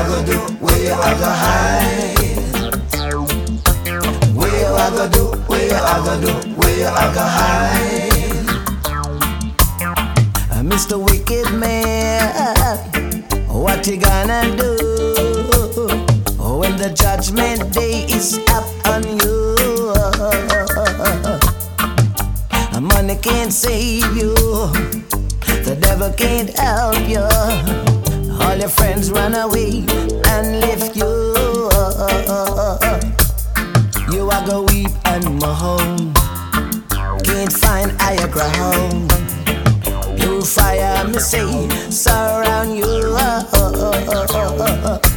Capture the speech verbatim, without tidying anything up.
I go do? Where you I go hide? Where you I go do? Where you I go do? Where you I go hide? Mister Wicked Man, what you gonna do when the judgment day is up on you? Money can't save you, the devil can't help you. All your friends run away and left you. You are go weep and moan, can't find higher ground. Fire, me say, surround you.